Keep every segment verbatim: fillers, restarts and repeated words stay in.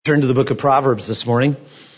Turn to the book of Proverbs this morning.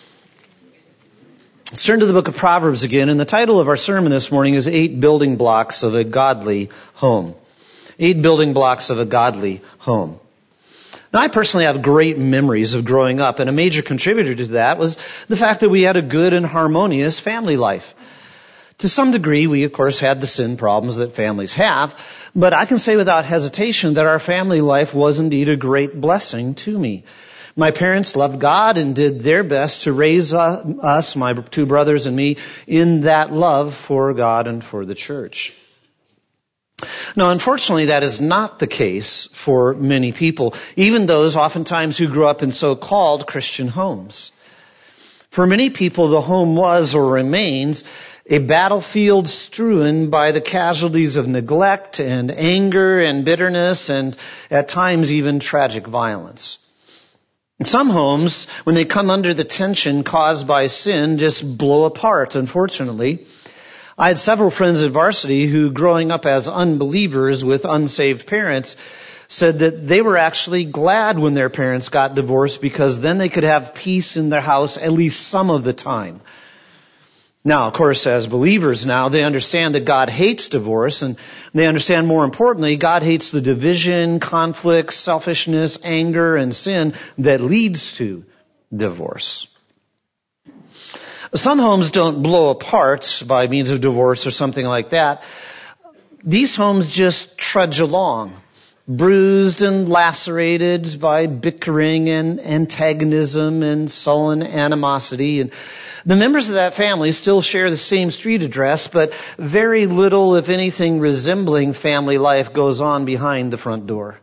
Let's turn to the book of Proverbs again, and the title of our sermon this morning is Eight Building Blocks of a Godly Home. Eight Building Blocks of a Godly Home. Now, I personally have great memories of growing up, and a major contributor to that was the fact that we had a good and harmonious family life. To some degree, we, of course, had the sin problems that families have, but I can say without hesitation that our family life was indeed a great blessing to me. My parents loved God and did their best to raise uh, us, my two brothers and me, in that love for God and for the church. Now, unfortunately, that is not the case for many people, even those oftentimes who grew up in so-called Christian homes. For many people, the home was or remains a battlefield strewn by the casualties of neglect and anger and bitterness and at times even tragic violence. Some homes, when they come under the tension caused by sin, just blow apart, unfortunately. I had several friends at varsity who, growing up as unbelievers with unsaved parents, said that they were actually glad when their parents got divorced because then they could have peace in their house at least some of the time. Now, of course, as believers now, they understand that God hates divorce, and they understand, more importantly, God hates the division, conflict, selfishness, anger, and sin that leads to divorce. Some homes don't blow apart by means of divorce or something like that. These homes just trudge along, bruised and lacerated by bickering and antagonism and sullen animosity. And the members of that family still share the same street address, but very little, if anything, resembling family life goes on behind the front door.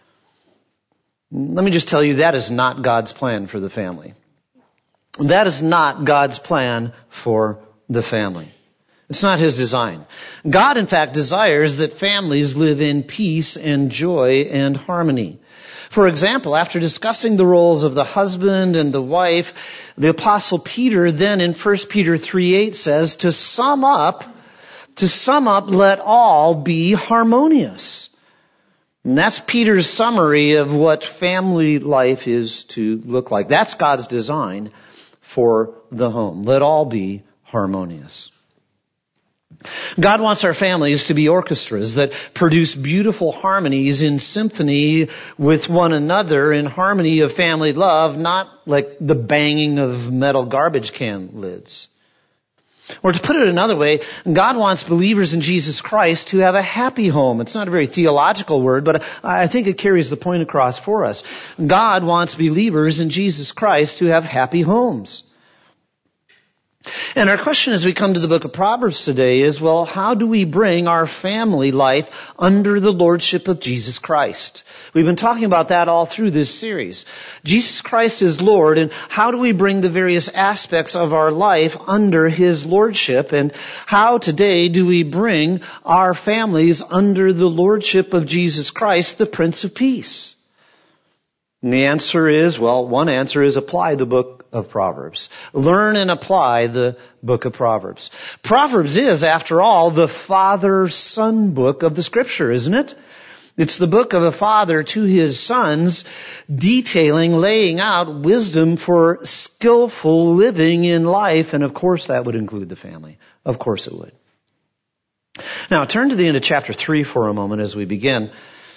Let me just tell you, that is not God's plan for the family. That is not God's plan for the family. It's not His design. God, in fact, desires that families live in peace and joy and harmony. For example, after discussing the roles of the husband and the wife, the Apostle Peter then in First Peter three eight says, to sum up, to sum up, let all be harmonious. And that's Peter's summary of what family life is to look like. That's God's design for the home. Let all be harmonious. God wants our families to be orchestras that produce beautiful harmonies in symphony with one another, in harmony of family love, not like the banging of metal garbage can lids. Or to put it another way, God wants believers in Jesus Christ to have a happy home. It's not a very theological word, but I think it carries the point across for us. God wants believers in Jesus Christ to have happy homes. And our question as we come to the book of Proverbs today is, well, how do we bring our family life under the lordship of Jesus Christ? We've been talking about that all through this series. Jesus Christ is Lord, and how do we bring the various aspects of our life under His lordship? And how today do we bring our families under the lordship of Jesus Christ, the Prince of Peace? And the answer is, well, one answer is apply the book of Proverbs. Learn and apply the book of Proverbs. Proverbs is, after all, the father-son book of the Scripture, isn't it? It's the book of a father to his sons, detailing, laying out wisdom for skillful living in life, and of course that would include the family. Of course it would. Now, turn to the end of chapter three for a moment as we begin.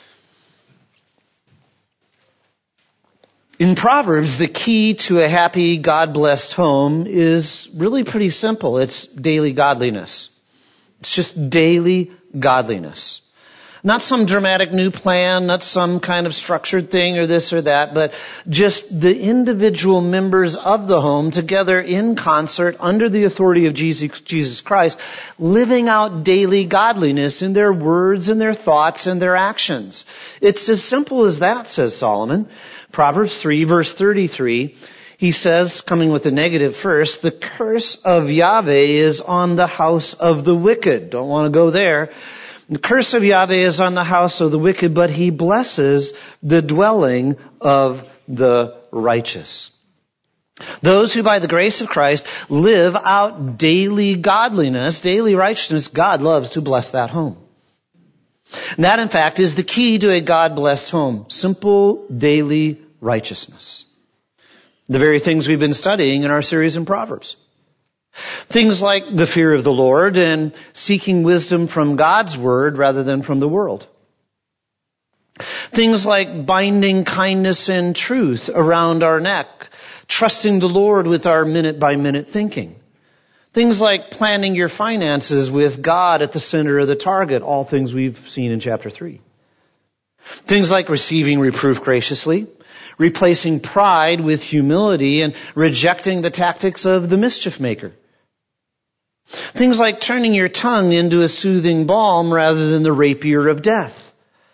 In Proverbs, the key to a happy, God-blessed home is really pretty simple. It's daily godliness. It's just daily godliness. Not some dramatic new plan, not some kind of structured thing or this or that, but just the individual members of the home together in concert under the authority of Jesus, Jesus Christ, living out daily godliness in their words and their thoughts and their actions. It's as simple as that, says Solomon. Proverbs three, verse thirty-three, he says, coming with the negative first, the curse of Yahweh is on the house of the wicked. Don't want to go there. The curse of Yahweh is on the house of the wicked, but He blesses the dwelling of the righteous. Those who by the grace of Christ live out daily godliness, daily righteousness, God loves to bless that home. And that, in fact, is the key to a God-blessed home. Simple, daily righteousness. The very things we've been studying in our series in Proverbs. Things like the fear of the Lord and seeking wisdom from God's word rather than from the world. Things like binding kindness and truth around our neck, trusting the Lord with our minute-by-minute thinking. Things like planning your finances with God at the center of the target, all things we've seen in chapter three. Things like receiving reproof graciously, replacing pride with humility, and rejecting the tactics of the mischief maker. Things like turning your tongue into a soothing balm rather than the rapier of death.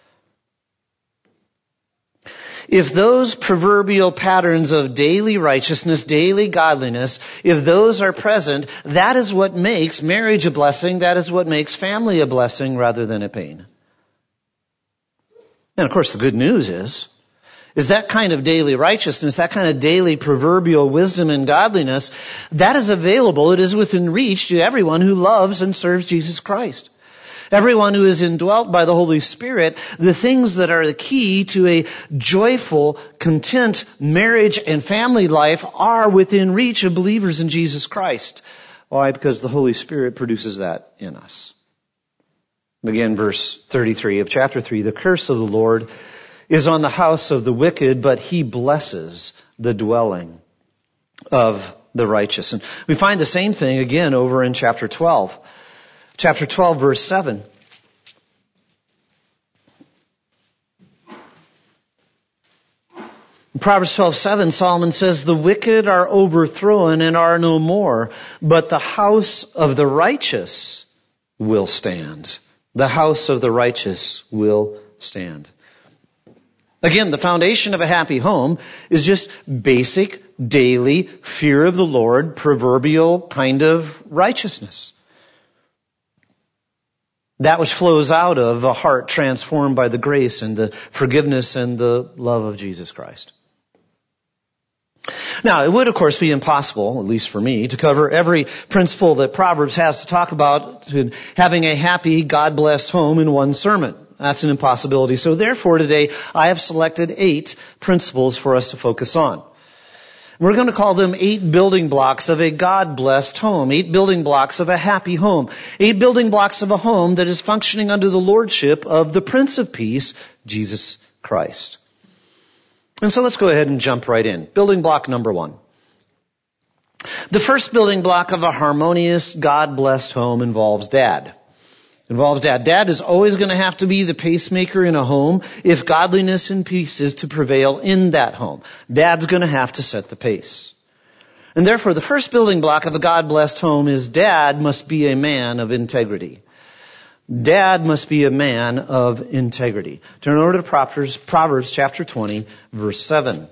If those proverbial patterns of daily righteousness, daily godliness, if those are present, that is what makes marriage a blessing, that is what makes family a blessing rather than a pain. And of course the good news is, is that kind of daily righteousness, that kind of daily proverbial wisdom and godliness, that is available, it is within reach to everyone who loves and serves Jesus Christ. Everyone who is indwelt by the Holy Spirit, the things that are the key to a joyful, content marriage and family life are within reach of believers in Jesus Christ. Why? Because the Holy Spirit produces that in us. Again, verse thirty-three of chapter three, the curse of the Lord is on the house of the wicked, but he blesses the dwelling of the righteous. And we find the same thing again over in chapter twelve. Chapter twelve, verse seven. In Proverbs twelve, seven, Solomon says, the wicked are overthrown and are no more, but the house of the righteous will stand. The house of the righteous will stand. Again, the foundation of a happy home is just basic, daily, fear of the Lord, proverbial kind of righteousness. That which flows out of a heart transformed by the grace and the forgiveness and the love of Jesus Christ. Now, it would, of course, be impossible, at least for me, to cover every principle that Proverbs has to talk about in having a happy, God-blessed home in one sermon. That's an impossibility. So therefore, today, I have selected eight principles for us to focus on. We're going to call them eight building blocks of a God-blessed home, eight building blocks of a happy home, eight building blocks of a home that is functioning under the lordship of the Prince of Peace, Jesus Christ. And so let's go ahead and jump right in. Building block number one. The first building block of a harmonious, God-blessed home involves dad. Involves dad. Dad is always going to have to be the pacemaker in a home if godliness and peace is to prevail in that home. Dad's going to have to set the pace. And therefore, the first building block of a God-blessed home is dad must be a man of integrity. Dad must be a man of integrity. Turn over to Proverbs, Proverbs chapter twenty, verse seven.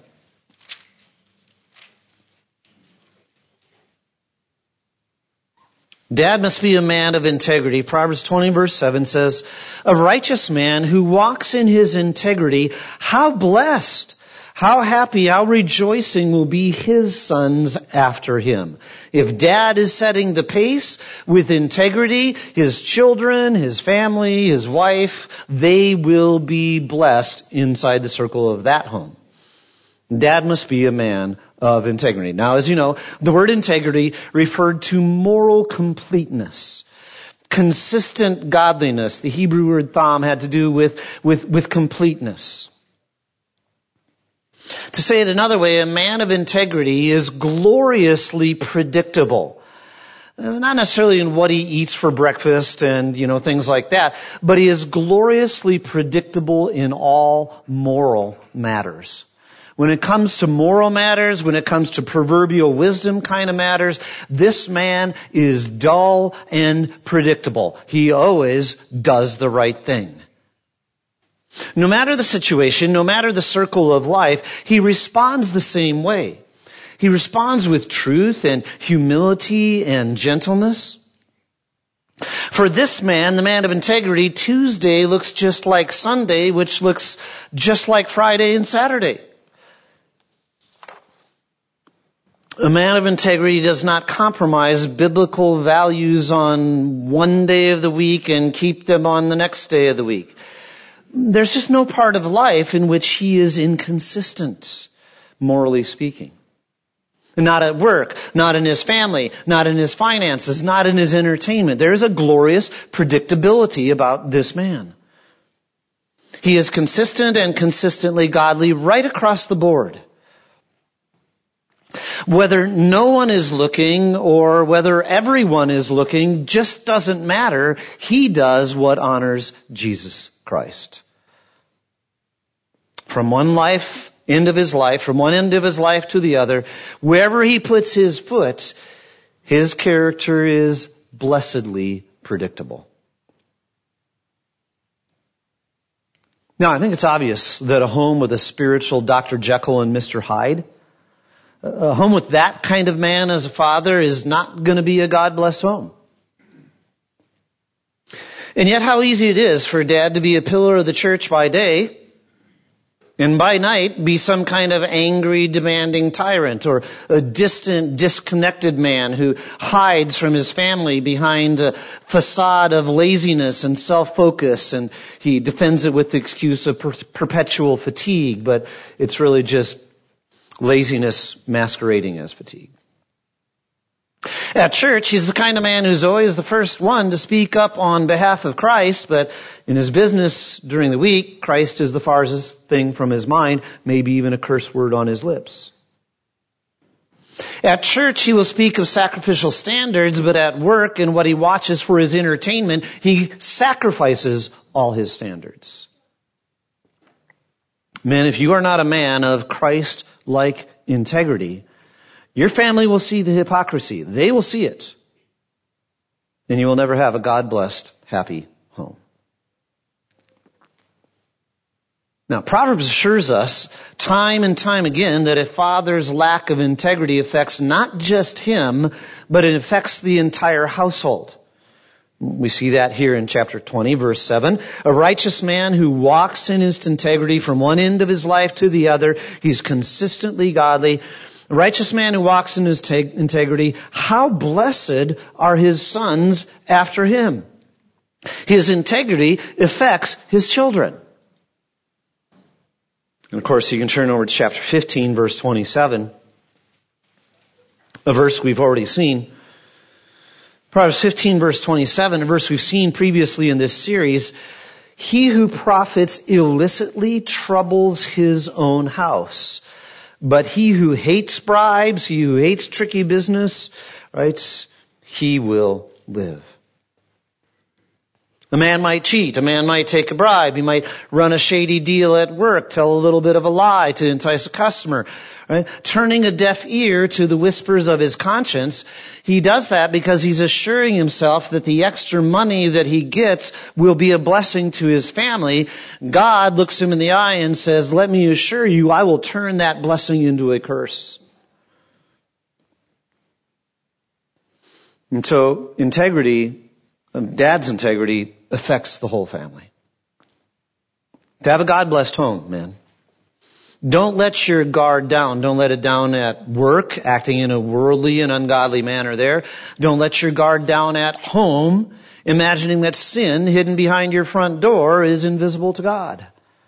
Dad must be a man of integrity. Proverbs twenty, verse seven says, a righteous man who walks in his integrity, how blessed, how happy, how rejoicing will be his sons after him. If dad is setting the pace with integrity, his children, his family, his wife, they will be blessed inside the circle of that home. Dad must be a man of integrity. Now, as you know, the word integrity referred to moral completeness, consistent godliness. The Hebrew word tham had to do with, with, with completeness. To say it another way, a man of integrity is gloriously predictable. Not necessarily in what he eats for breakfast and, you know, things like that, but he is gloriously predictable in all moral matters. When it comes to moral matters, when it comes to proverbial wisdom kind of matters, this man is dull and predictable. He always does the right thing. No matter the situation, no matter the circle of life, he responds the same way. He responds with truth and humility and gentleness. For this man, the man of integrity, Tuesday looks just like Sunday, which looks just like Friday and Saturday. A man of integrity does not compromise biblical values on one day of the week and keep them on the next day of the week. There's just no part of life in which he is inconsistent, morally speaking. Not at work, not in his family, not in his finances, not in his entertainment. There is a glorious predictability about this man. He is consistent and consistently godly right across the board. Whether no one is looking or whether everyone is looking just doesn't matter. He does what honors Jesus Christ. From one life, end of his life, from one end of his life to the other, wherever he puts his foot, his character is blessedly predictable. Now, I think it's obvious that a home with a spiritual Doctor Jekyll and Mister Hyde, a home with that kind of man as a father, is not going to be a God-blessed home. And yet how easy it is for dad to be a pillar of the church by day and by night be some kind of angry, demanding tyrant or a distant, disconnected man who hides from his family behind a facade of laziness and self-focus, and he defends it with the excuse of per- perpetual fatigue, but it's really just laziness masquerading as fatigue. At church, he's the kind of man who's always the first one to speak up on behalf of Christ, but in his business during the week, Christ is the farthest thing from his mind, maybe even a curse word on his lips. At church, he will speak of sacrificial standards, but at work and what he watches for his entertainment, he sacrifices all his standards. Men, if you are not a man of Christ-like integrity, your family will see the hypocrisy. They will see it. And you will never have a God-blessed, happy home. Now, Proverbs assures us time and time again that a father's lack of integrity affects not just him, but it affects the entire household. We see that here in chapter twenty, verse seven. A righteous man who walks in his integrity from one end of his life to the other, he's consistently godly. A righteous man who walks in his te- integrity, how blessed are his sons after him. His integrity affects his children. And of course, you can turn over to chapter fifteen, verse twenty-seven, a verse we've already seen. Proverbs fifteen, verse twenty-seven, a verse we've seen previously in this series. He who profits illicitly troubles his own house. But he who hates bribes, he who hates tricky business, right, he will live. A man might cheat. A man might take a bribe. He might run a shady deal at work, tell a little bit of a lie to entice a customer, right? Turning a deaf ear to the whispers of his conscience. He does that because he's assuring himself that the extra money that he gets will be a blessing to his family. God looks him in the eye and says, let me assure you, I will turn that blessing into a curse. And so integrity, dad's integrity, affects the whole family. To have a God-blessed home, man. Don't let your guard down. Don't let it down at work, acting in a worldly and ungodly manner there. Don't let your guard down at home, imagining that sin hidden behind your front door is invisible to God.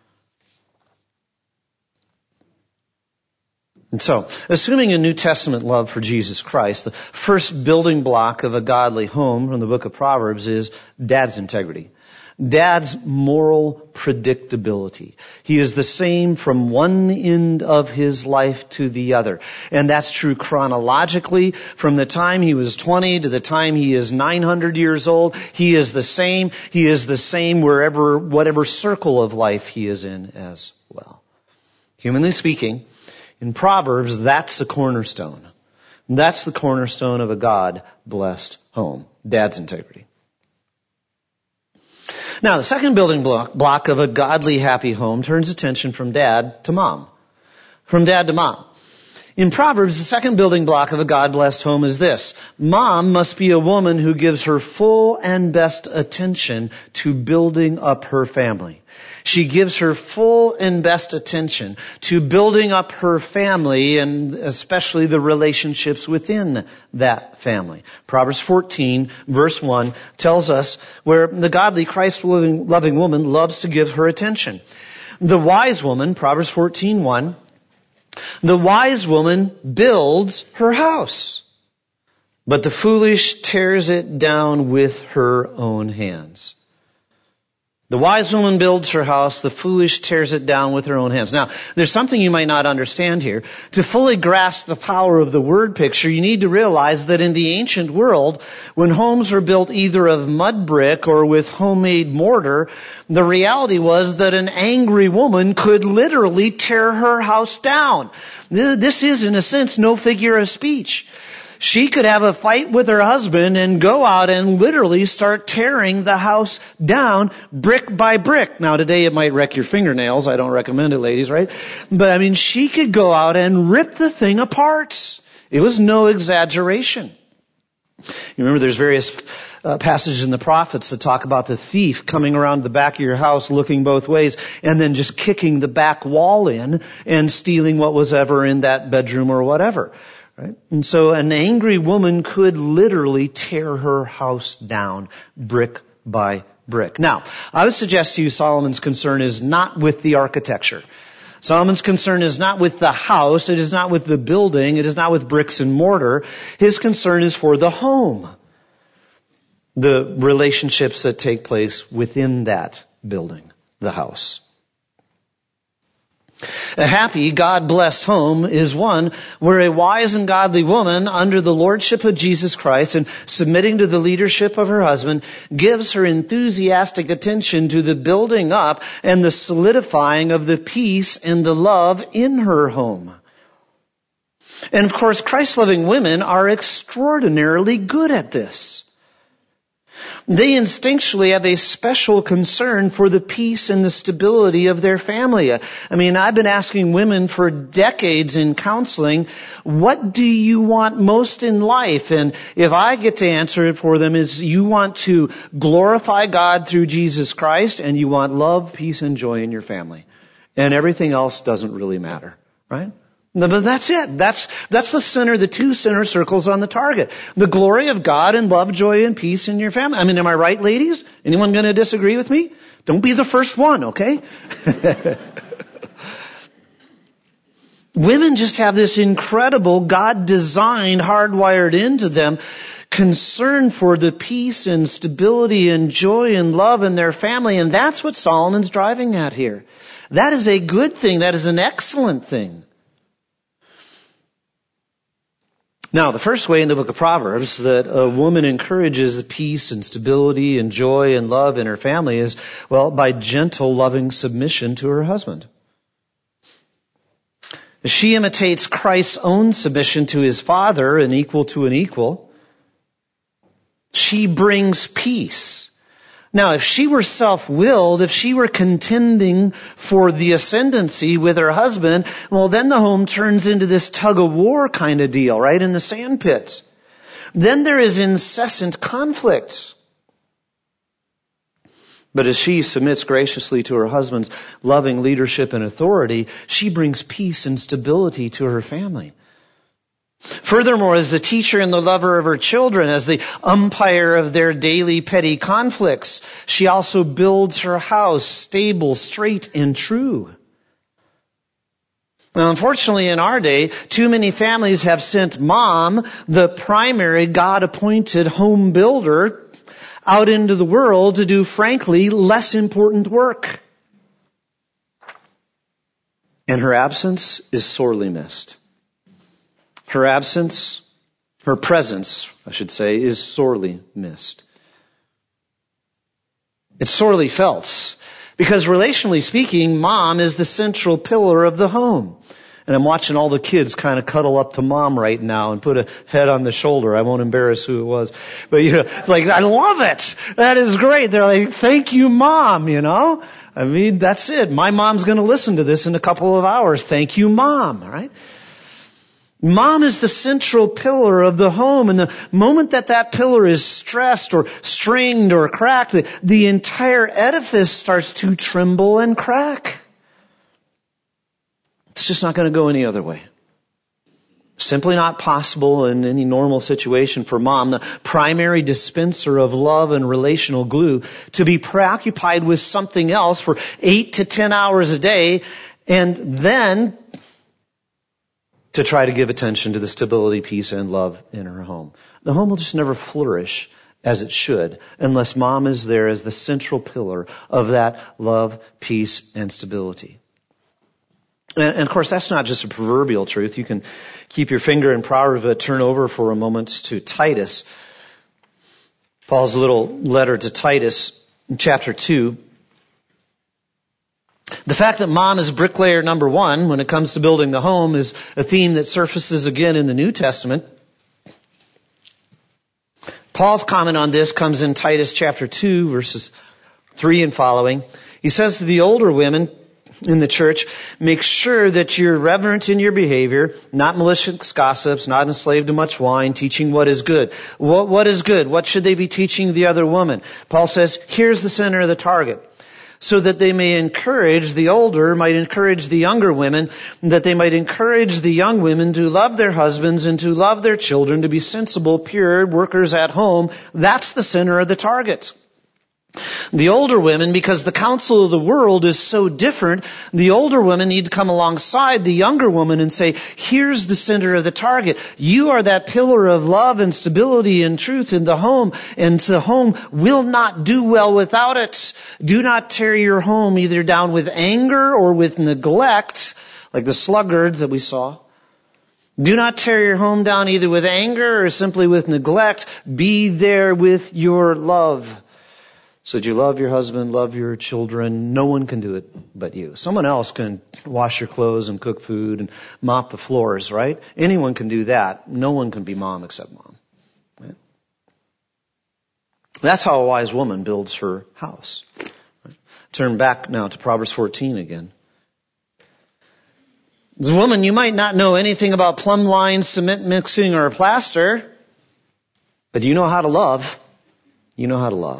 And so, assuming a New Testament love for Jesus Christ, the first building block of a godly home from the book of Proverbs is dad's integrity. Dad's moral predictability. He is the same from one end of his life to the other. And that's true chronologically. From the time he was twenty to the time he is nine hundred years old, he is the same. He is the same wherever, whatever circle of life he is in as well. Humanly speaking, in Proverbs, that's the cornerstone. That's the cornerstone of a God-blessed home. Dad's integrity. Now, the second building block, block of a godly, happy home turns attention from dad to mom. From dad to mom. In Proverbs, the second building block of a God-blessed home is this. Mom must be a woman who gives her full and best attention to building up her family. She gives her full and best attention to building up her family and especially the relationships within that family. Proverbs fourteen, verse one, tells us where the godly, Christ-loving woman loves to give her attention. The wise woman, Proverbs fourteen one, The wise woman builds her house, but the foolish tears it down with her own hands. The wise woman builds her house, the foolish tears it down with her own hands. Now, there's something you might not understand here. To fully grasp the power of the word picture, you need to realize that in the ancient world, when homes were built either of mud brick or with homemade mortar, the reality was that an angry woman could literally tear her house down. This is, in a sense, no figure of speech. She could have a fight with her husband and go out and literally start tearing the house down brick by brick. Now today it might wreck your fingernails. I don't recommend it, ladies, right? But I mean, she could go out and rip the thing apart. It was no exaggeration. You remember there's various uh, passages in the prophets that talk about the thief coming around the back of your house looking both ways and then just kicking the back wall in and stealing what was ever in that bedroom or whatever. Right? And so an angry woman could literally tear her house down brick by brick. Now, I would suggest to you Solomon's concern is not with the architecture. Solomon's concern is not with the house. It is not with the building. It is not with bricks and mortar. His concern is for the home. The relationships that take place within that building, the house. A happy, God-blessed home is one where a wise and godly woman, under the lordship of Jesus Christ and submitting to the leadership of her husband, gives her enthusiastic attention to the building up and the solidifying of the peace and the love in her home. And of course, Christ-loving women are extraordinarily good at this. They instinctually have a special concern for the peace and the stability of their family. I mean, I've been asking women for decades in counseling, what do you want most in life? And if I get to answer it for them, is you want to glorify God through Jesus Christ and you want love, peace, and joy in your family. And everything else doesn't really matter, right? But that's it. That's, that's the center, the two center circles on the target. The glory of God and love, joy, and peace in your family. I mean, am I right, ladies? Anyone going to disagree with me? Don't be the first one, okay? Women just have this incredible, God-designed, hardwired into them concern for the peace and stability and joy and love in their family. And that's what Solomon's driving at here. That is a good thing. That is an excellent thing. Now, the first way in the book of Proverbs that a woman encourages peace and stability and joy and love in her family is, well, by gentle, loving submission to her husband. She imitates Christ's own submission to his Father, an equal to an equal. She brings peace. Now, if she were self-willed, if she were contending for the ascendancy with her husband, well, then the home turns into this tug-of-war kind of deal, right, in the sandpit. Then there is incessant conflict. But as she submits graciously to her husband's loving leadership and authority, she brings peace and stability to her family. Furthermore, as the teacher and the lover of her children, as the umpire of their daily petty conflicts, she also builds her house stable, straight, and true. Now, unfortunately, in our day, too many families have sent mom, the primary God-appointed home builder, out into the world to do, frankly, less important work. And her absence is sorely missed. Her absence, her presence, I should say, is sorely missed. It's sorely felt because, relationally speaking, mom is the central pillar of the home. And I'm watching all the kids kind of cuddle up to mom right now and put a head on the shoulder. I won't embarrass who it was. But, you know, it's like, I love it. That is great. They're like, thank you, mom, you know. I mean, that's it. My mom's going to listen to this in a couple of hours. Thank you, mom, all right? Mom is the central pillar of the home, and the moment that that pillar is stressed or strained or cracked, the, the entire edifice starts to tremble and crack. It's just not going to go any other way. Simply not possible in any normal situation for mom, the primary dispenser of love and relational glue, to be preoccupied with something else for eight to ten hours a day, and then to try to give attention to the stability, peace, and love in her home. The home will just never flourish as it should unless mom is there as the central pillar of that love, peace, and stability. And, and of course, that's not just a proverbial truth. You can keep your finger in Proverbs, but turn over for a moment to Titus. Paul's little letter to Titus in chapter two. The fact that mom is bricklayer number one when it comes to building the home is a theme that surfaces again in the New Testament. Paul's comment on this comes in Titus chapter two, verses three and following. He says to the older women in the church, make sure that you're reverent in your behavior, not malicious gossips, not enslaved to much wine, teaching what is good. What, what is good? What should they be teaching the other woman? Paul says, here's the center of the target. So that they may encourage the older, might encourage the younger women, that they might encourage the young women to love their husbands and to love their children, to be sensible, pure, workers at home. That's the center of the target. The older women, because the counsel of the world is so different, the older women need to come alongside the younger woman and say, here's the center of the target. You are that pillar of love and stability and truth in the home, and the home will not do well without it. Do not tear your home either down with anger or with neglect, like the sluggards that we saw. Do not tear your home down either with anger or simply with neglect. Be there with your love. So that you love your husband, love your children. No one can do it but you. Someone else can wash your clothes and cook food and mop the floors, right? Anyone can do that. No one can be mom except mom. Right? That's how a wise woman builds her house. Right? Turn back now to Proverbs fourteen again. As a woman, you might not know anything about plumb lines, cement mixing, or plaster, but you know how to love. You know how to love.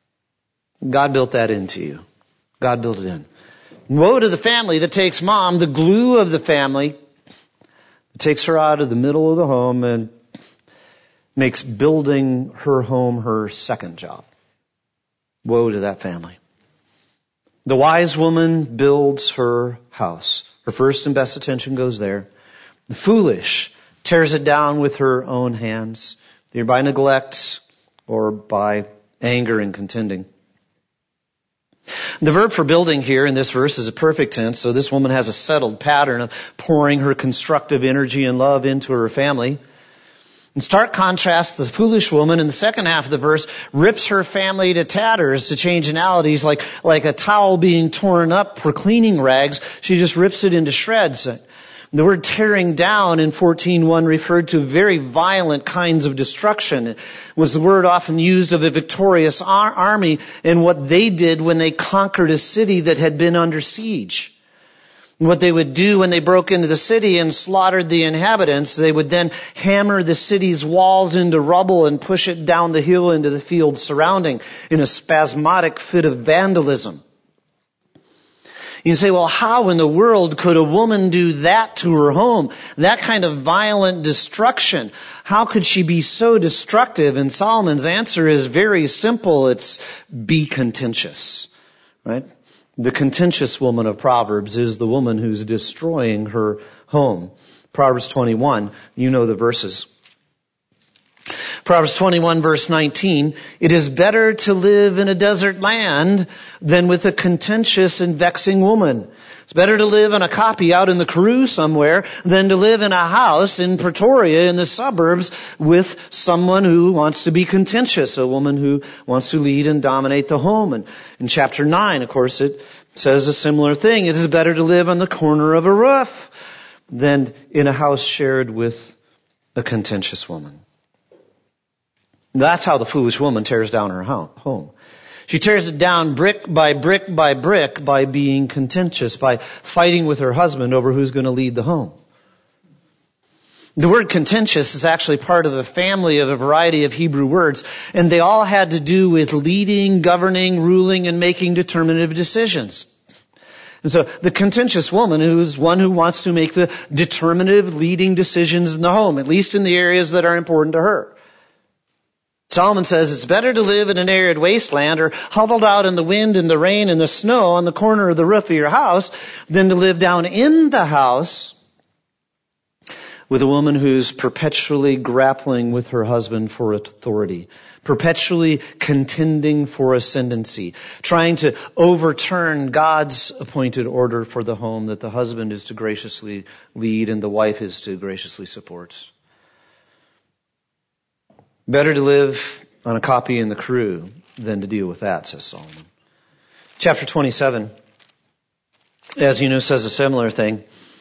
God built that into you. God built it in. Woe to the family that takes mom, the glue of the family, takes her out of the middle of the home and makes building her home her second job. Woe to that family. The wise woman builds her house. Her first and best attention goes there. The foolish tears it down with her own hands, either by neglect or by anger and contending. The verb for building here in this verse is a perfect tense, so this woman has a settled pattern of pouring her constructive energy and love into her family. In stark contrast, the foolish woman in the second half of the verse rips her family to tatters, to change analogies, like, like a towel being torn up for cleaning rags. She just rips it into shreds. The word tearing down in fourteen one referred to very violent kinds of destruction. It was the word often used of a victorious ar- army and what they did when they conquered a city that had been under siege. And what they would do when they broke into the city and slaughtered the inhabitants, they would then hammer the city's walls into rubble and push it down the hill into the fields surrounding in a spasmodic fit of vandalism. You say, well, how in the world could a woman do that to her home? That kind of violent destruction. How could she be so destructive? And Solomon's answer is very simple. It's be contentious, right? The contentious woman of Proverbs is the woman who's destroying her home. Proverbs twenty-one, you know the verses. Proverbs twenty-one verse nineteen, it is better to live in a desert land than with a contentious and vexing woman. It's better to live in a copy out in the Karoo somewhere than to live in a house in Pretoria in the suburbs with someone who wants to be contentious, a woman who wants to lead and dominate the home. And in chapter nine, of course, it says a similar thing. It is better to live on the corner of a roof than in a house shared with a contentious woman. That's how the foolish woman tears down her home. She tears it down brick by brick by brick by being contentious, by fighting with her husband over who's going to lead the home. The word contentious is actually part of a family of a variety of Hebrew words, and they all had to do with leading, governing, ruling, and making determinative decisions. And so the contentious woman is one who wants to make the determinative leading decisions in the home, at least in the areas that are important to her. Solomon says it's better to live in an arid wasteland or huddled out in the wind and the rain and the snow on the corner of the roof of your house than to live down in the house with a woman who's perpetually grappling with her husband for authority, perpetually contending for ascendancy, trying to overturn God's appointed order for the home that the husband is to graciously lead and the wife is to graciously support. Better to live on a copy in the crew than to deal with that, says Solomon. Chapter twenty-seven, as you know, says a similar thing.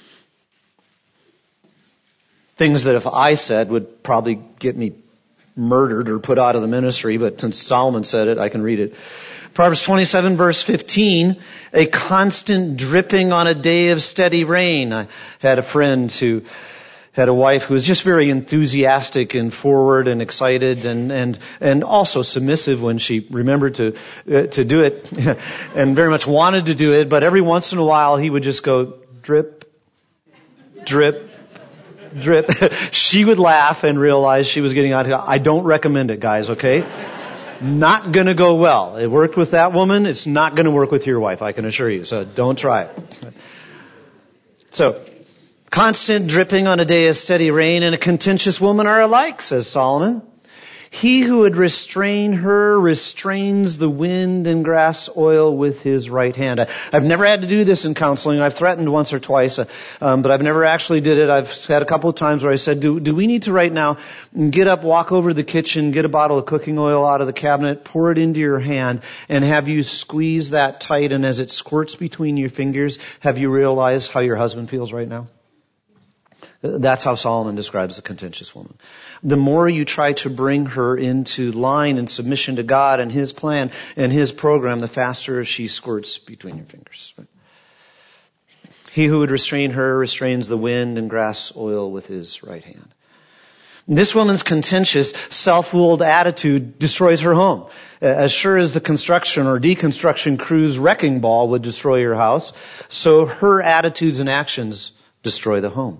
Things that if I said would probably get me murdered or put out of the ministry, but since Solomon said it, I can read it. Proverbs twenty-seven, verse fifteen, a constant dripping on a day of steady rain. I had a friend who had a wife who was just very enthusiastic and forward and excited and and and also submissive when she remembered to uh, to do it and very much wanted to do it, but every once in a while he would just go drip, drip, drip. She would laugh and realize she was getting out. I don't recommend it, guys, okay? Not going to go well. It worked with that woman. It's not going to work with your wife, I can assure you. So don't try it. So, constant dripping on a day of steady rain and a contentious woman are alike, says Solomon. He who would restrain her restrains the wind and grasps oil with his right hand. I, I've never had to do this in counseling. I've threatened once or twice, uh, um, but I've never actually did it. I've had a couple of times where I said, do, do we need to right now get up, walk over to the kitchen, get a bottle of cooking oil out of the cabinet, pour it into your hand, and have you squeeze that tight, and as it squirts between your fingers, have you realized how your husband feels right now? That's how Solomon describes a contentious woman. The more you try to bring her into line and submission to God and His plan and His program, the faster she squirts between your fingers. He who would restrain her restrains the wind and grasps oil with his right hand. This woman's contentious, self-willed attitude destroys her home. As sure as the construction or deconstruction crew's wrecking ball would destroy your house, so her attitudes and actions destroy the home.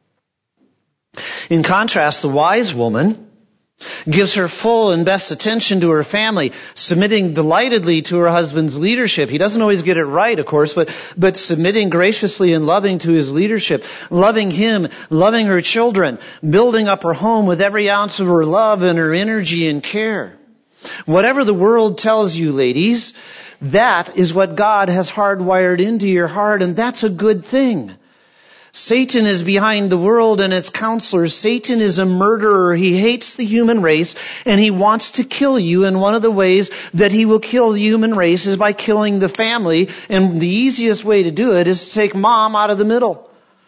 In contrast, the wise woman gives her full and best attention to her family, submitting delightedly to her husband's leadership. He doesn't always get it right, of course, but, but submitting graciously and loving to his leadership, loving him, loving her children, building up her home with every ounce of her love and her energy and care. Whatever the world tells you, ladies, that is what God has hardwired into your heart, and that's a good thing. Satan is behind the world and its counselors. Satan is a murderer. He hates the human race and he wants to kill you. And one of the ways that he will kill the human race is by killing the family. And the easiest way to do it is to take mom out of the middle.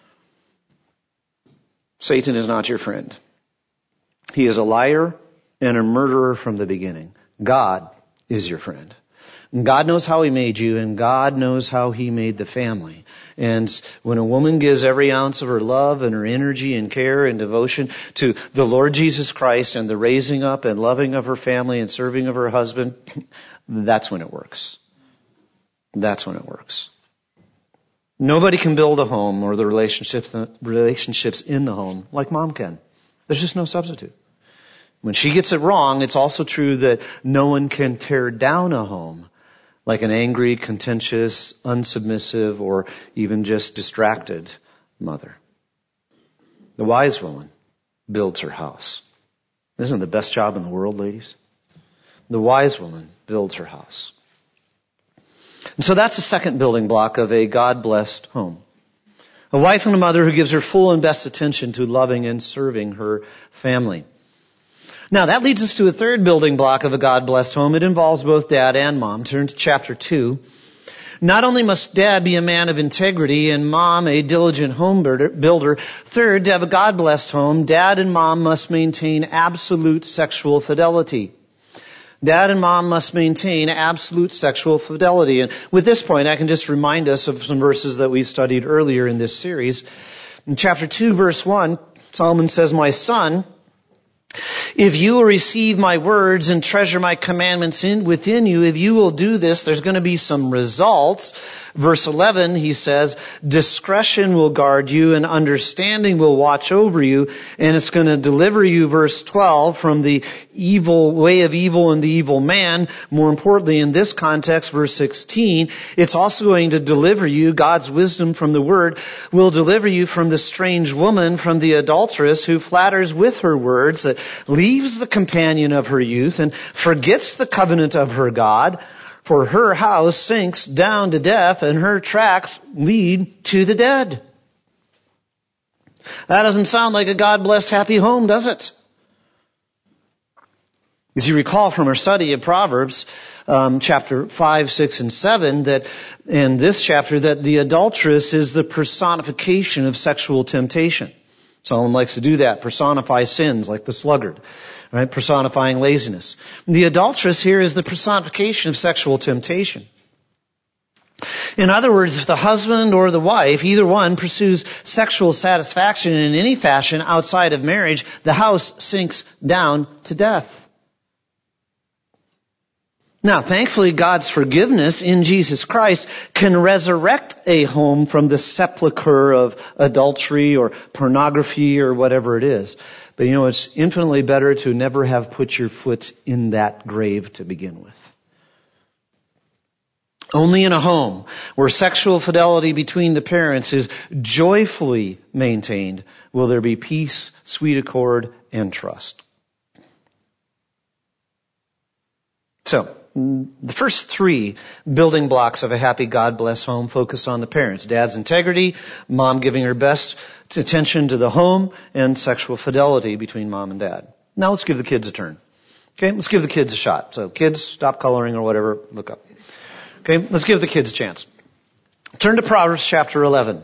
Satan is not your friend. He is a liar and a murderer from the beginning. God is your friend. God knows how He made you, and God knows how He made the family. And when a woman gives every ounce of her love and her energy and care and devotion to the Lord Jesus Christ and the raising up and loving of her family and serving of her husband, that's when it works. That's when it works. Nobody can build a home or the relationships, relationships in the home like mom can. There's just no substitute. When she gets it wrong, it's also true that no one can tear down a home like an angry, contentious, unsubmissive, or even just distracted mother. The wise woman builds her house. Isn't it the best job in the world, ladies? The wise woman builds her house. And so that's the second building block of a God-blessed home. A wife and a mother who gives her full and best attention to loving and serving her family. Now, that leads us to a third building block of a God-blessed home. It involves both dad and mom. Turn to chapter two. Not only must dad be a man of integrity and mom a diligent home builder, third, to have a God-blessed home, dad and mom must maintain absolute sexual fidelity. Dad and mom must maintain absolute sexual fidelity. And with this point, I can just remind us of some verses that we studied earlier in this series. In chapter two, verse one, Solomon says, "My son, If you will receive my words and treasure my commandments in within you, if you will do this, there's going to be some results. Verse eleven, he says, discretion will guard you and understanding will watch over you, and it's going to deliver you, verse twelve, from the evil way of evil and the evil man. More importantly, in this context, verse sixteen, it's also going to deliver you, God's wisdom from the word will deliver you from the strange woman, from the adulteress who flatters with her words, that leaves the companion of her youth and forgets the covenant of her God. For her house sinks down to death, and her tracks lead to the dead. That doesn't sound like a God-blessed, happy home, does it? As you recall from our study of Proverbs, um, chapter five, six, and seven, that in this chapter, that the adulteress is the personification of sexual temptation. Solomon likes to do that, personify sins like the sluggard. Right, personifying laziness. The adulteress here is the personification of sexual temptation. In other words, if the husband or the wife, either one, pursues sexual satisfaction in any fashion outside of marriage, the house sinks down to death. Now, thankfully, God's forgiveness in Jesus Christ can resurrect a home from the sepulcher of adultery or pornography or whatever it is. But you know, it's infinitely better to never have put your foot in that grave to begin with. Only in a home where sexual fidelity between the parents is joyfully maintained will there be peace, sweet accord, and trust. So, the first three building blocks of a happy, God-blessed home focus on the parents. Dad's integrity, mom giving her best attention to the home, and sexual fidelity between mom and dad. Now let's give the kids a turn. Okay, let's give the kids a shot. So kids, stop coloring or whatever, look up. Okay, let's give the kids a chance. Turn to Proverbs chapter eleven.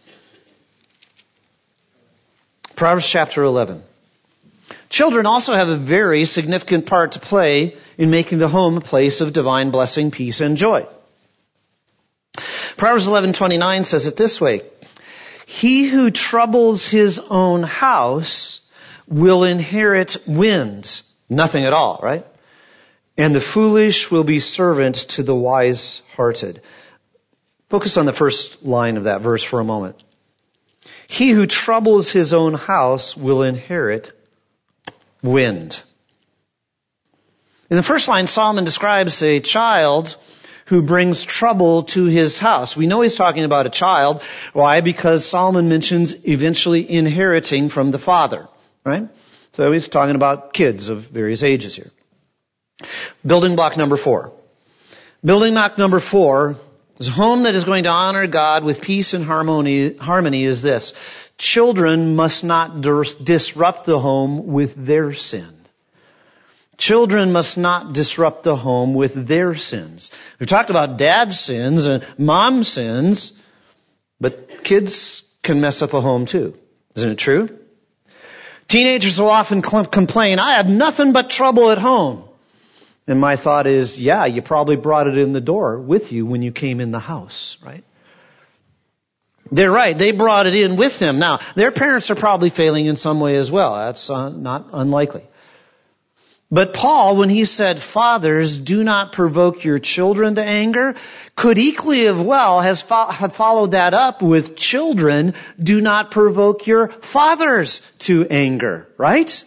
Proverbs chapter eleven. Children also have a very significant part to play in making the home a place of divine blessing, peace, and joy. Proverbs eleven twenty-nine says it this way: he who troubles his own house will inherit wind. Nothing at all, right? And the foolish will be servant to the wise-hearted. Focus on the first line of that verse for a moment. He who troubles his own house will inherit wind. In the first line, Solomon describes a child who brings trouble to his house. We know he's talking about a child. Why? Because Solomon mentions eventually inheriting from the father, right? So he's talking about kids of various ages here. Building block number four. Building block number four is a home that is going to honor God with peace and harmony, harmony is this: children must not disrupt the home with their sin. Children must not disrupt the home with their sins. We've talked about dad's sins and mom's sins, but kids can mess up a home too. Isn't it true? Teenagers will often complain, I have nothing but trouble at home. And my thought is, yeah, you probably brought it in the door with you when you came in the house, right? They're right. They brought it in with them. Now, their parents are probably failing in some way as well. That's uh, not unlikely. But Paul, when he said, fathers, do not provoke your children to anger, could equally as well has fo- have followed that up with, children, do not provoke your fathers to anger, right?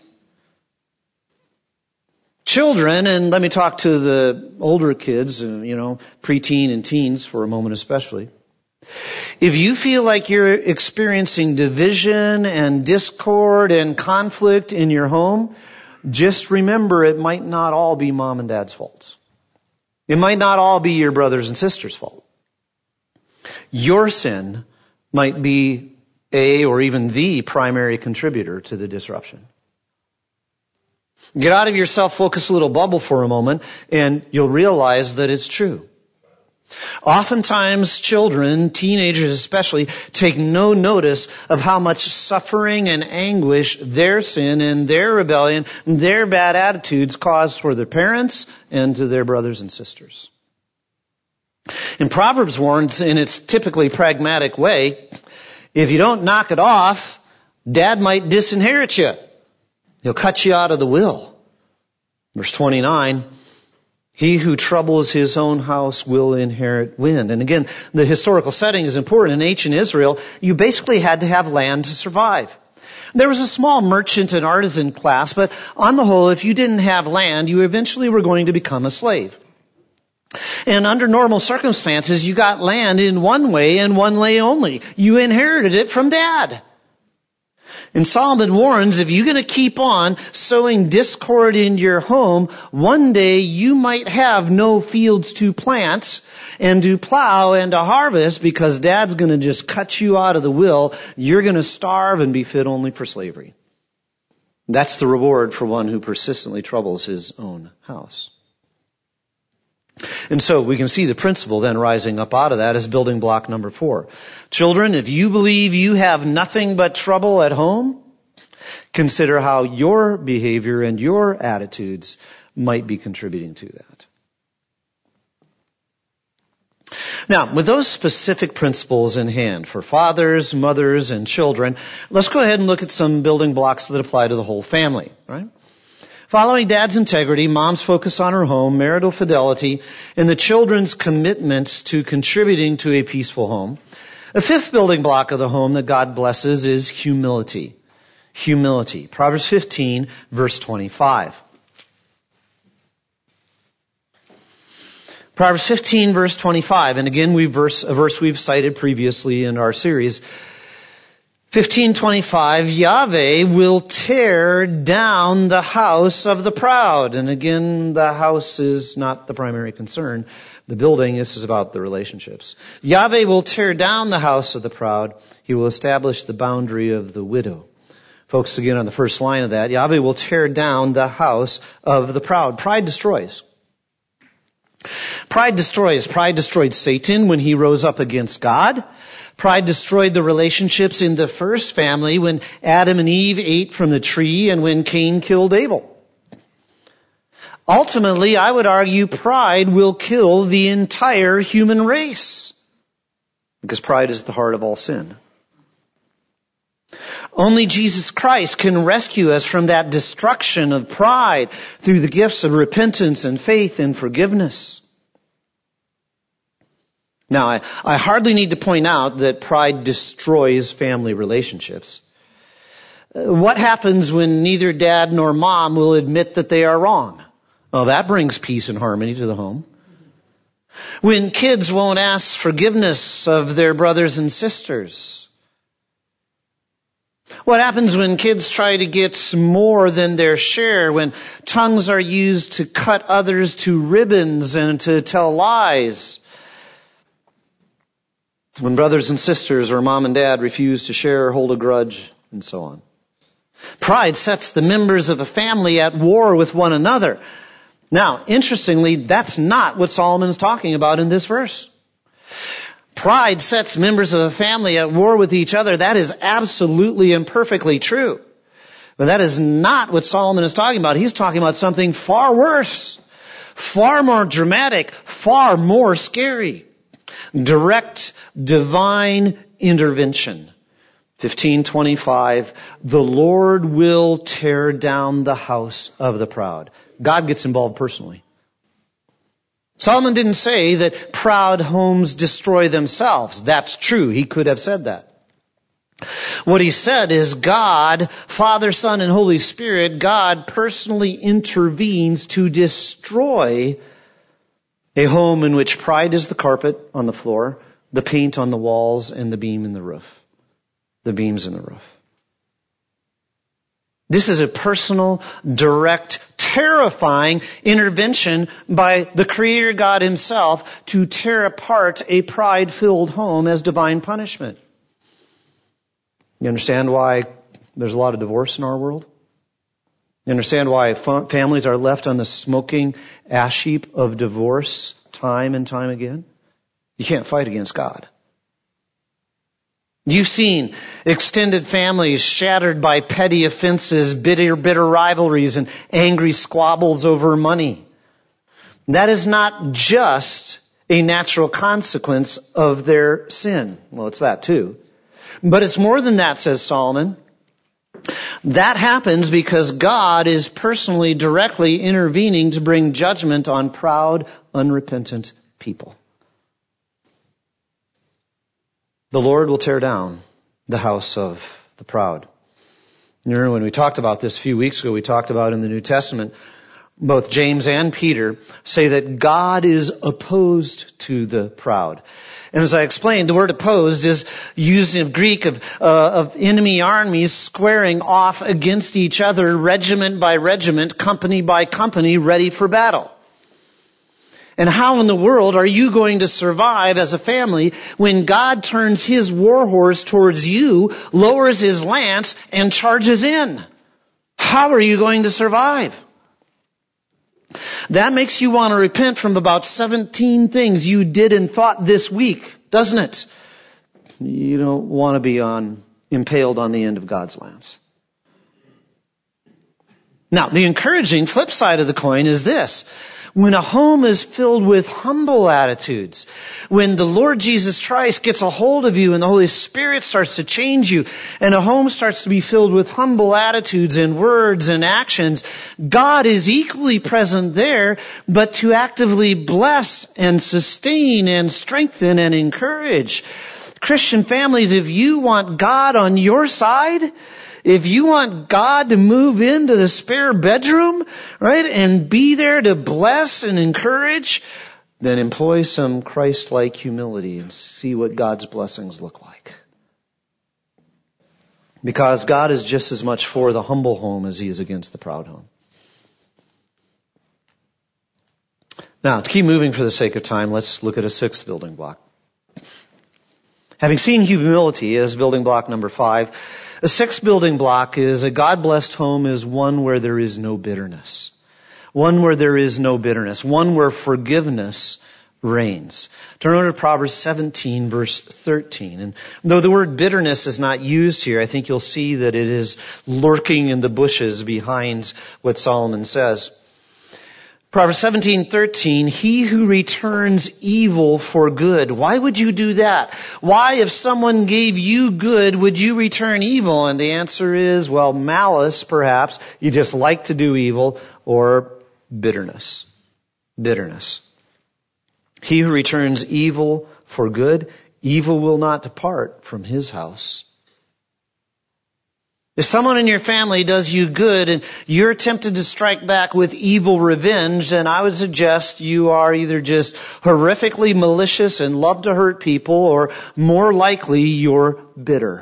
Children, and let me talk to the older kids, you know, preteen and teens for a moment especially. If you feel like you're experiencing division and discord and conflict in your home, just remember it might not all be mom and dad's faults. It might not all be your brothers and sisters' fault. Your sin might be a or even the primary contributor to the disruption. Get out of your self-focused little bubble for a moment and you'll realize that it's true. Oftentimes children, teenagers especially, take no notice of how much suffering and anguish their sin and their rebellion and their bad attitudes cause for their parents and to their brothers and sisters. And Proverbs warns in its typically pragmatic way, if you don't knock it off, dad might disinherit you. He'll cut you out of the will. Verse twenty-nine, he who troubles his own house will inherit wind. And again, the historical setting is important. In ancient Israel, you basically had to have land to survive. There was a small merchant and artisan class, but on the whole, if you didn't have land, you eventually were going to become a slave. And under normal circumstances, you got land in one way and one way only. You inherited it from dad. And Solomon warns, if you're going to keep on sowing discord in your home, one day you might have no fields to plant and to plow and to harvest because dad's going to just cut you out of the will. You're going to starve and be fit only for slavery. That's the reward for one who persistently troubles his own house. And so we can see the principle then rising up out of that as building block number four. Children, if you believe you have nothing but trouble at home, consider how your behavior and your attitudes might be contributing to that. Now, with those specific principles in hand for fathers, mothers, and children, let's go ahead and look at some building blocks that apply to the whole family, right? Following dad's integrity, mom's focus on her home, marital fidelity, and the children's commitments to contributing to a peaceful home. A fifth building block of the home that God blesses is humility. Humility. Proverbs fifteen, verse twenty-five. Proverbs fifteen, verse twenty-five. And again, we verse, a verse we've cited previously in our series. fifteen twenty-five, Yahweh will tear down the house of the proud. And again, the house is not the primary concern. The building, this is about the relationships. Yahweh will tear down the house of the proud. He will establish the boundary of the widow. Focus again on the first line of that. Yahweh will tear down the house of the proud. Pride destroys. Pride destroys. Pride destroyed Satan when he rose up against God. Pride destroyed the relationships in the first family when Adam and Eve ate from the tree and when Cain killed Abel. Ultimately, I would argue pride will kill the entire human race because pride is the heart of all sin. Only Jesus Christ can rescue us from that destruction of pride through the gifts of repentance and faith and forgiveness. Now, I, I hardly need to point out that pride destroys family relationships. What happens when neither dad nor mom will admit that they are wrong? Well, that brings peace and harmony to the home. When kids won't ask forgiveness of their brothers and sisters. What happens when kids try to get more than their share? When tongues are used to cut others to ribbons and to tell lies? When brothers and sisters or mom and dad refuse to share or hold a grudge, and so on. Pride sets the members of a family at war with one another. Now, interestingly, that's not what Solomon is talking about in this verse. Pride sets members of a family at war with each other. That is absolutely and perfectly true. But that is not what Solomon is talking about. He's talking about something far worse, far more dramatic, far more scary. Direct divine intervention. fifteen twenty-five, the Lord will tear down the house of the proud. God gets involved personally. Solomon didn't say that proud homes destroy themselves. That's true. He could have said that. What he said is God, Father, Son, and Holy Spirit, God personally intervenes to destroy a home in which pride is the carpet on the floor, the paint on the walls, and the beam in the roof. The beams in the roof. This is a personal, direct, terrifying intervention by the Creator God Himself to tear apart a pride-filled home as divine punishment. You understand why there's a lot of divorce in our world? You understand why families are left on the smoking ash heap of divorce time and time again? You can't fight against God. You've seen extended families shattered by petty offenses, bitter, bitter rivalries, and angry squabbles over money. That is not just a natural consequence of their sin. Well, it's that too. But it's more than that, says Solomon. That happens because God is personally, directly intervening to bring judgment on proud, unrepentant people. The Lord will tear down the house of the proud. You remember when we talked about this a few weeks ago, we talked about in the New Testament, both James and Peter say that God is opposed to the proud. And as I explained, the word opposed is used in Greek of, uh, of enemy armies squaring off against each other, regiment by regiment, company by company, ready for battle. And how in the world are you going to survive as a family when God turns His war horse towards you, lowers His lance, and charges in? How are you going to survive? That makes you want to repent from about seventeen things you did and thought this week, doesn't it? You don't want to be on impaled on the end of God's lance. Now, the encouraging flip side of the coin is this. When a home is filled with humble attitudes, when the Lord Jesus Christ gets a hold of you and the Holy Spirit starts to change you, and a home starts to be filled with humble attitudes and words and actions, God is equally present there, but to actively bless and sustain and strengthen and encourage. Christian families, if you want God on your side, if you want God to move into the spare bedroom, right, and be there to bless and encourage, then employ some Christ-like humility and see what God's blessings look like. Because God is just as much for the humble home as He is against the proud home. Now, to keep moving for the sake of time, let's look at a sixth building block. Having seen humility as building block number five, a sixth building block is a God-blessed home is one where there is no bitterness. One where there is no bitterness. One where forgiveness reigns. Turn over to Proverbs seventeen, verse thirteen. And though the word bitterness is not used here, I think you'll see that it is lurking in the bushes behind what Solomon says. Proverbs seventeen thirteen, he who returns evil for good. Why would you do that? Why, if someone gave you good, would you return evil? And the answer is, well, malice, perhaps. You just like to do evil, or bitterness. Bitterness. He who returns evil for good, evil will not depart from his house. If someone in your family does you good and you're tempted to strike back with evil revenge, then I would suggest you are either just horrifically malicious and love to hurt people, or more likely you're bitter.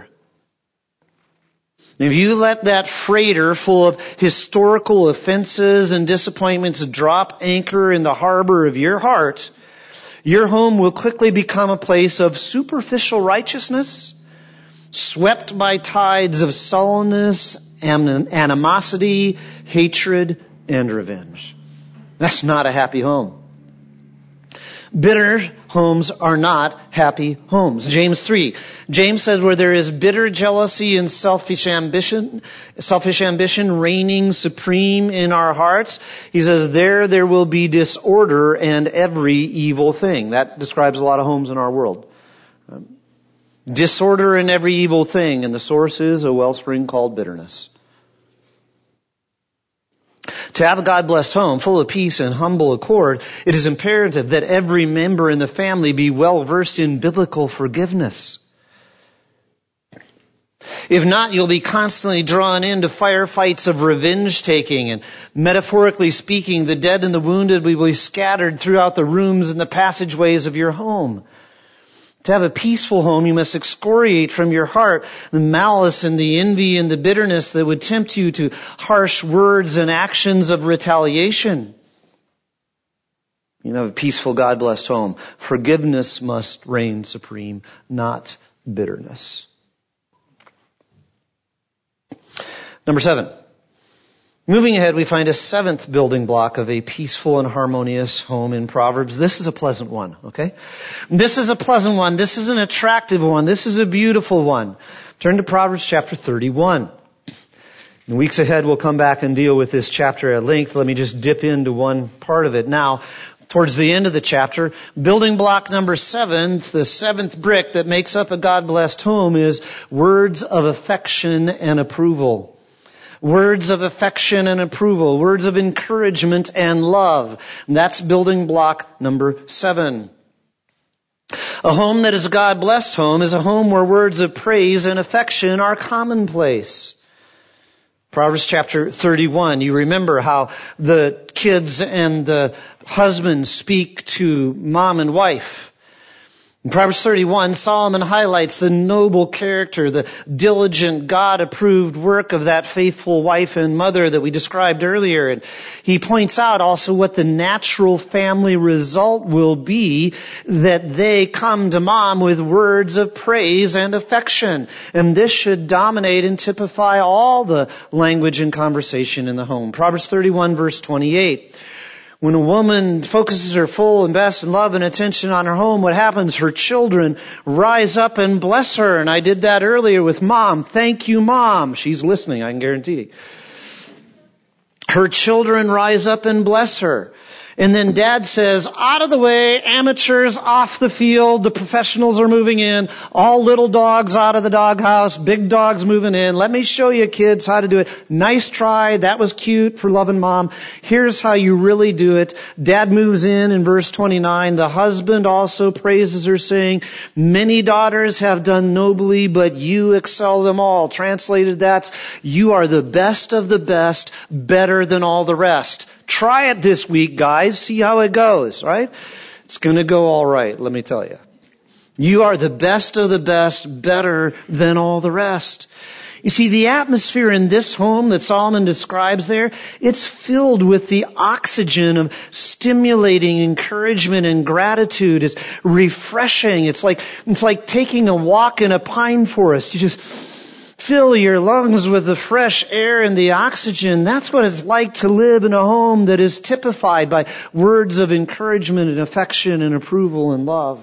If you let that freighter full of historical offenses and disappointments drop anchor in the harbor of your heart, your home will quickly become a place of superficial righteousness, swept by tides of sullenness, animosity, hatred, and revenge. That's not a happy home. Bitter homes are not happy homes. James three. James says where there is bitter jealousy and selfish ambition, selfish ambition reigning supreme in our hearts, he says there there will be disorder and every evil thing. That describes a lot of homes in our world. Disorder in every evil thing, and the source is a wellspring called bitterness. To have a God-blessed home full of peace and humble accord, it is imperative that every member in the family be well-versed in biblical forgiveness. If not, you'll be constantly drawn into firefights of revenge-taking, and metaphorically speaking, the dead and the wounded will be scattered throughout the rooms and the passageways of your home. To have a peaceful home, you must excoriate from your heart the malice and the envy and the bitterness that would tempt you to harsh words and actions of retaliation. You know, a peaceful, God-blessed home. Forgiveness must reign supreme, not bitterness. Number seven. Moving ahead, we find a seventh building block of a peaceful and harmonious home in Proverbs. This is a pleasant one, okay? This is a pleasant one. This is an attractive one. This is a beautiful one. Turn to Proverbs chapter thirty-one. In weeks ahead, we'll come back and deal with this chapter at length. Let me just dip into one part of it. Now, Towards the end of the chapter, building block number seven, the seventh brick that makes up a God-blessed home, is words of affection and approval. Words of affection and approval. Words of encouragement and love. And that's building block number seven. A home that is a God-blessed home is a home where words of praise and affection are commonplace. Proverbs chapter thirty-one, you remember how the kids and the husband speak to mom and wife. In Proverbs thirty-one, Solomon highlights the noble character, the diligent, God-approved work of that faithful wife and mother that we described earlier. And he points out also what the natural family result will be, that they come to mom with words of praise and affection. And this should dominate and typify all the language and conversation in the home. Proverbs thirty-one, verse twenty-eight. When a woman focuses her full and best and love and attention on her home, what happens? Her children rise up and bless her. And I did that earlier with Mom. Thank you, Mom. She's listening, I can guarantee. Her children rise up and bless her. And then Dad says, out of the way, amateurs off the field, the professionals are moving in, all little dogs out of the doghouse, big dogs moving in. Let me show you kids how to do it. Nice try, that was cute for loving Mom. Here's how you really do it. Dad moves in in verse twenty-nine. The husband also praises her, saying, many daughters have done nobly, but you excel them all. Translated, that's, you are the best of the best, better than all the rest. Try it this week, guys. See how it goes, right? It's going to go all right, let me tell you. You are the best of the best, better than all the rest. You see, the atmosphere in this home that Solomon describes there, it's filled with the oxygen of stimulating encouragement and gratitude. It's refreshing. It's like, it's like taking a walk in a pine forest. You just fill your lungs with the fresh air and the oxygen. That's what it's like to live in a home that is typified by words of encouragement and affection and approval and love.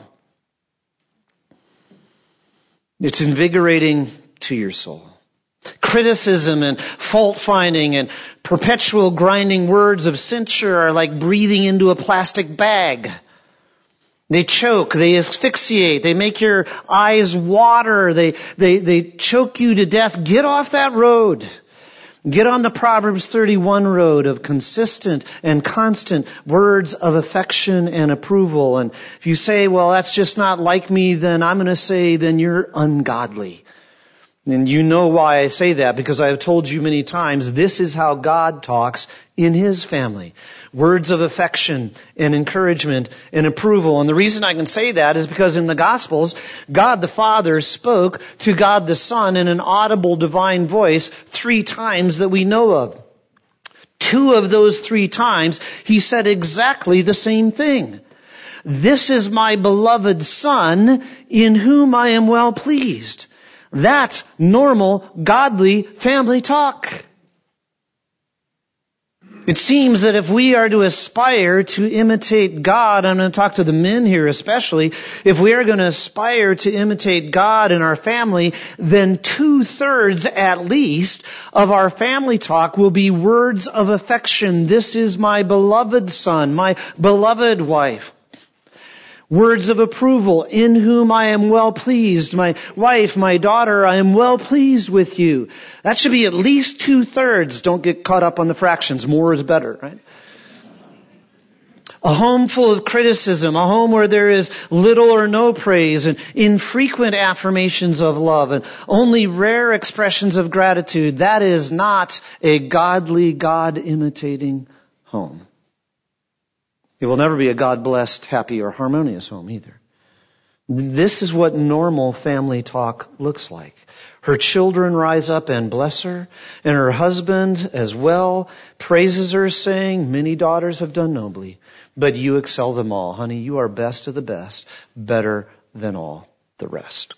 It's invigorating to your soul. Criticism and fault-finding and perpetual grinding words of censure are like breathing into a plastic bag. They choke, they asphyxiate, they make your eyes water, they, they, they choke you to death. Get off that road. Get on the Proverbs thirty-one road of consistent and constant words of affection and approval. And if you say, well, that's just not like me, then I'm going to say, then you're ungodly. And you know why I say that, because I have told you many times, this is how God talks in His family. Words of affection and encouragement and approval. And the reason I can say that is because in the Gospels, God the Father spoke to God the Son in an audible divine voice three times that we know of. Two of those three times, He said exactly the same thing. This is my beloved Son, in whom I am well pleased. That's normal, godly family talk. It seems that if we are to aspire to imitate God, I'm going to talk to the men here especially, if we are going to aspire to imitate God in our family, then two-thirds at least of our family talk will be words of affection. This is my beloved son, my beloved wife. Words of approval, in whom I am well pleased. My wife, my daughter, I am well pleased with you. That should be at least two-thirds. Don't get caught up on the fractions. More is better, right? A home full of criticism, a home where there is little or no praise and infrequent affirmations of love and only rare expressions of gratitude. That is not a godly, God-imitating home. It will never be a God-blessed, happy, or harmonious home either. This is what normal family talk looks like. Her children rise up and bless her, and her husband as well praises her, saying, many daughters have done nobly, but you excel them all. Honey, you are best of the best, better than all the rest.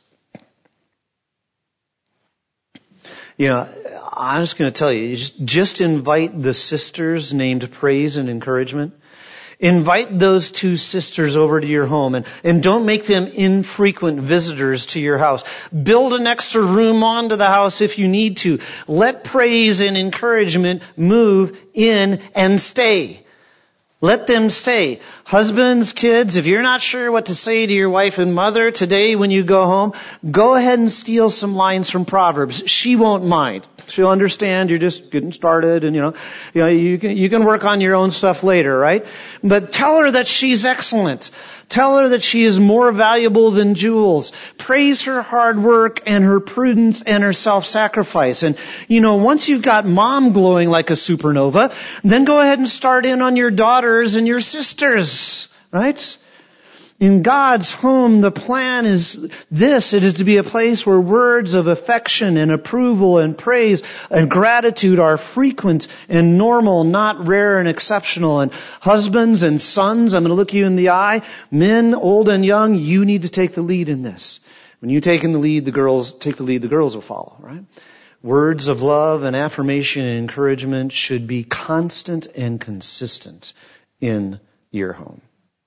You know, I'm just going to tell you, just, just invite the sisters named praise and encouragement. Invite those two sisters over to your home and, and don't make them infrequent visitors to your house. Build an extra room onto the house if you need to. Let praise and encouragement move in and stay. Let them stay. Husbands, kids, if you're not sure what to say to your wife and mother today when you go home, go ahead and steal some lines from Proverbs. She won't mind. She'll understand you're just getting started and, you know, you know, you can, you can work on your own stuff later, right? But tell her that she's excellent. Tell her that she is more valuable than jewels. Praise her hard work and her prudence and her self-sacrifice. And, you know, once you've got mom glowing like a supernova, then go ahead and start in on your daughters and your sisters, right? In God's home, the plan is this. It is to be a place where words of affection and approval and praise and gratitude are frequent and normal, not rare and exceptional. And husbands and sons, I'm going to look you in the eye. Men, old and young, you need to take the lead in this. When you take in the lead, the girls take the lead, the girls will follow, right? Words of love and affirmation and encouragement should be constant and consistent in your home.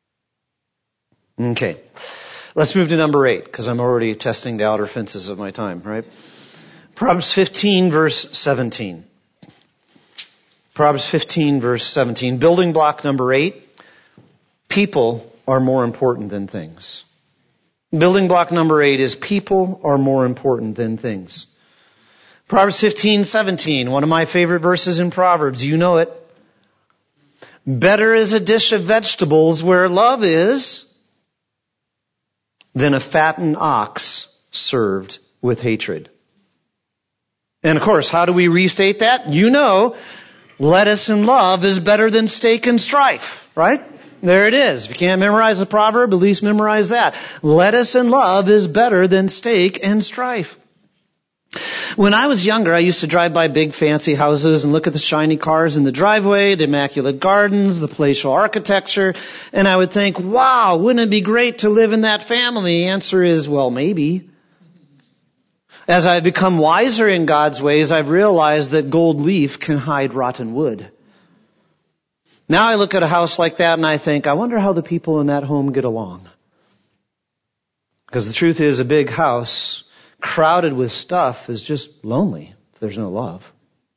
Okay, let's move to number eight, because I'm already testing the outer fences of my time, right? Proverbs fifteen, verse seventeen. Proverbs fifteen, verse seventeen. Building block number eight, people are more important than things. Building block number eight is people are more important than things. Proverbs fifteen, seventeen, one of my favorite verses in Proverbs. You know it. Better is a dish of vegetables where love is than a fattened ox served with hatred. And of course, how do we restate that? You know, lettuce and love is better than steak and strife, right? There it is. If you can't memorize the proverb, at least memorize that. Lettuce and love is better than steak and strife. When I was younger, I used to drive by big fancy houses and look at the shiny cars in the driveway, the immaculate gardens, the palatial architecture, and I would think, wow, wouldn't it be great to live in that family? The answer is, well, maybe. As I've become wiser in God's ways, I've realized that gold leaf can hide rotten wood. Now I look at a house like that and I think, I wonder how the people in that home get along. Because the truth is, a big house crowded with stuff is just lonely if there's no love.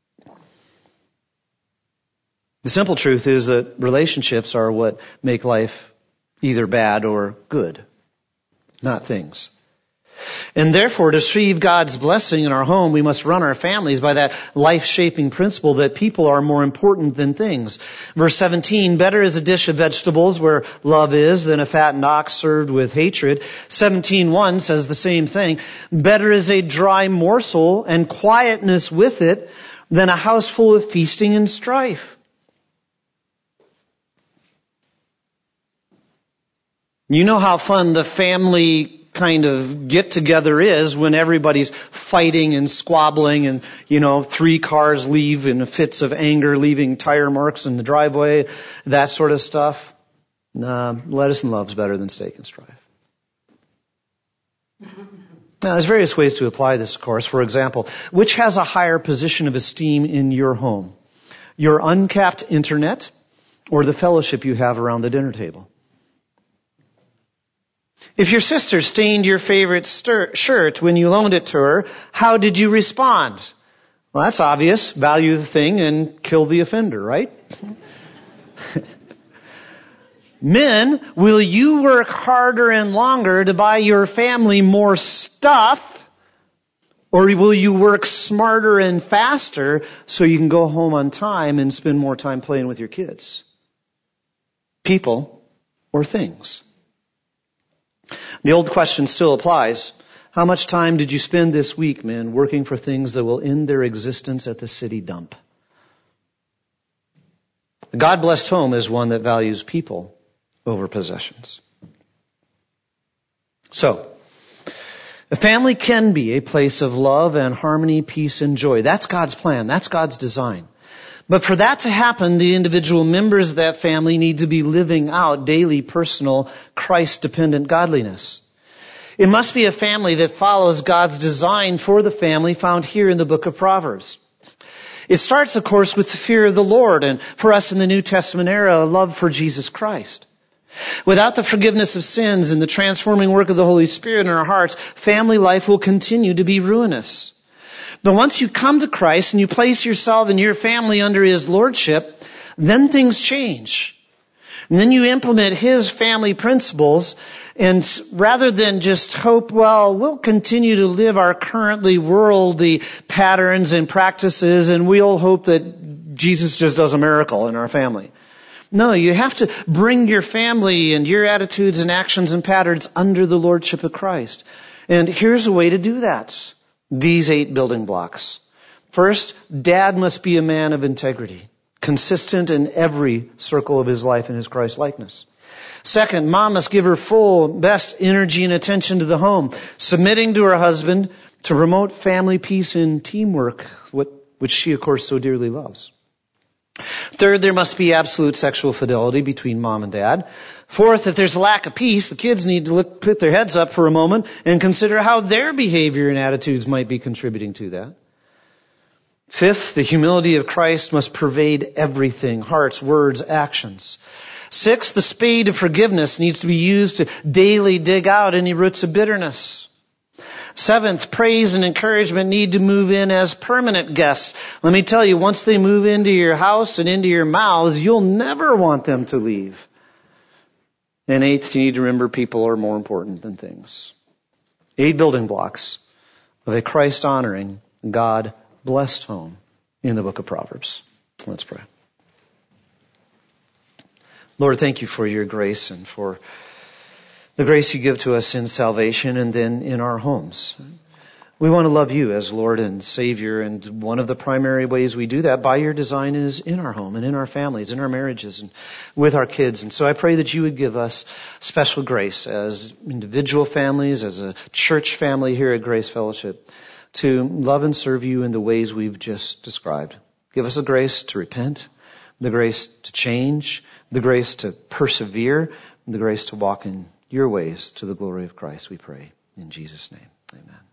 The simple truth is that relationships are what make life either bad or good, not things. And therefore, to receive God's blessing in our home, we must run our families by that life-shaping principle that people are more important than things. Verse seventeen, better is a dish of vegetables where love is than a fattened ox served with hatred. seventeen one says the same thing. Better is a dry morsel and quietness with it than a house full of feasting and strife. You know how fun the family kind of get-together is when everybody's fighting and squabbling and, you know, three cars leave in fits of anger, leaving tire marks in the driveway, that sort of stuff. Nah, lettuce and love's better than steak and strife. Now, there's various ways to apply this, of course. For example, which has a higher position of esteem in your home? Your uncapped internet or the fellowship you have around the dinner table? If your sister stained your favorite stir- shirt when you loaned it to her, how did you respond? Well, that's obvious. Value the thing and kill the offender, right? Men, will you work harder and longer to buy your family more stuff? Or will you work smarter and faster so you can go home on time and spend more time playing with your kids? People or things? The old question still applies. How much time did you spend this week, men, working for things that will end their existence at the city dump? A God-blessed home is one that values people over possessions. So, a family can be a place of love and harmony, peace and joy. That's God's plan. That's God's design. But for that to happen, the individual members of that family need to be living out daily, personal, Christ-dependent godliness. It must be a family that follows God's design for the family found here in the book of Proverbs. It starts, of course, with the fear of the Lord, and for us in the New Testament era, a love for Jesus Christ. Without the forgiveness of sins and the transforming work of the Holy Spirit in our hearts, family life will continue to be ruinous. But once you come to Christ and you place yourself and your family under His lordship, then things change. And then you implement His family principles, and rather than just hope, well, we'll continue to live our currently worldly patterns and practices, and we'll hope that Jesus just does a miracle in our family. No, you have to bring your family and your attitudes and actions and patterns under the lordship of Christ. And here's a way to do that. These eight building blocks. First, dad must be a man of integrity, consistent in every circle of his life in his Christ likeness. Second, mom must give her full, best energy and attention to the home, submitting to her husband to promote family peace and teamwork, which she, of course, so dearly loves. Third, there must be absolute sexual fidelity between mom and dad. Fourth, if there's a lack of peace, the kids need to look, put their heads up for a moment and consider how their behavior and attitudes might be contributing to that. Fifth, the humility of Christ must pervade everything, hearts, words, actions. Sixth, the spade of forgiveness needs to be used to daily dig out any roots of bitterness. Seventh, praise and encouragement need to move in as permanent guests. Let me tell you, once they move into your house and into your mouths, you'll never want them to leave. And eighth, you need to remember people are more important than things. Eight building blocks of a Christ-honoring, God-blessed home in the book of Proverbs. Let's pray. Lord, thank you for your grace and for the grace you give to us in salvation and then in our homes. We want to love you as Lord and Savior, and one of the primary ways we do that by your design is in our home and in our families, in our marriages, and with our kids. And so I pray that you would give us special grace as individual families, as a church family here at Grace Fellowship, to love and serve you in the ways we've just described. Give us the grace to repent, the grace to change, the grace to persevere, and the grace to walk in your ways to the glory of Christ, we pray. In Jesus' name, amen.